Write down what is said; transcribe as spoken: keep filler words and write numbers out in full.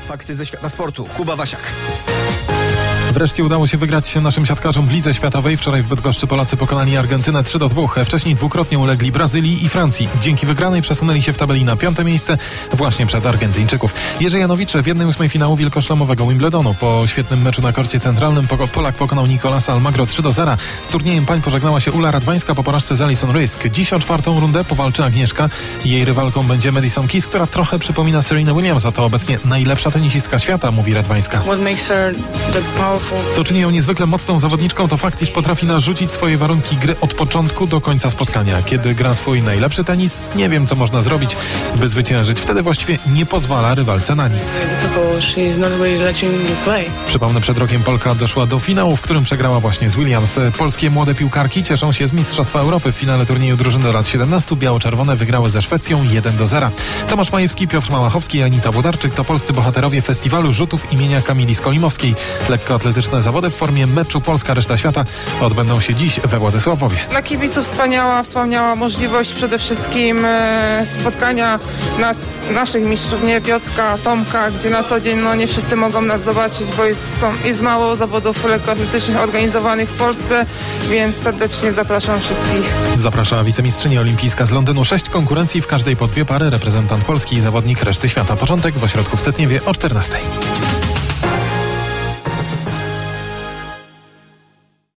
Fakty ze świata sportu. Kuba Wasiak. Wreszcie udało się wygrać naszym siatkarzom w Lidze Światowej. Wczoraj w Bydgoszczy Polacy pokonali Argentynę trzy do dwóch. Wcześniej dwukrotnie ulegli Brazylii i Francji. Dzięki wygranej przesunęli się w tabeli na piąte miejsce właśnie przed Argentyńczyków. Jerzy Janowicz w jednej ósmej finału wielkoszlemowego Wimbledonu. Po świetnym meczu na korcie centralnym Polak pokonał Nicolasa Almagro trzy do zera. Z turniejem pań pożegnała się Ula Radwańska po porażce z Alison Risk. Dziś o czwartą rundę powalczy Agnieszka. Jej rywalką będzie Madison Keys, która trochę przypomina Serena Williams, a to obecnie najlepsza tenisistka świata, mówi Radwańska. Co czyni ją niezwykle mocną zawodniczką, to fakt, iż potrafi narzucić swoje warunki gry od początku do końca spotkania. Kiedy gra swój najlepszy tenis, nie wiem, co można zrobić, by zwyciężyć. Wtedy właściwie nie pozwala rywalce na nic. Przypomnę, przed rokiem Polka doszła do finału, w którym przegrała właśnie z Williams. Polskie młode piłkarki cieszą się z Mistrzostwa Europy. W finale turnieju drużyny do lat siedemnastu biało-czerwone wygrały ze Szwecją jeden do zera. Tomasz Majewski, Piotr Małachowski i Anita Włodarczyk to polscy bohaterowie festiwalu rzutów imienia Kamili Skolimowskiej. Lekkoatletyczne zawody w formie meczu Polska-reszta świata odbędą się dziś we Władysławowie. Dla kibiców wspaniała, wspaniała możliwość przede wszystkim e, spotkania nas, naszych mistrzów, nie Piotrka, Tomka, gdzie na co dzień no, nie wszyscy mogą nas zobaczyć, bo jest, są, jest mało zawodów lekkoatletycznych organizowanych w Polsce, więc serdecznie zapraszam wszystkich. Zaprasza wicemistrzyni olimpijska z Londynu. Sześć konkurencji, w każdej po dwie pary, reprezentant Polski i zawodnik reszty świata. Początek w ośrodku w Cetniewie o czternastej.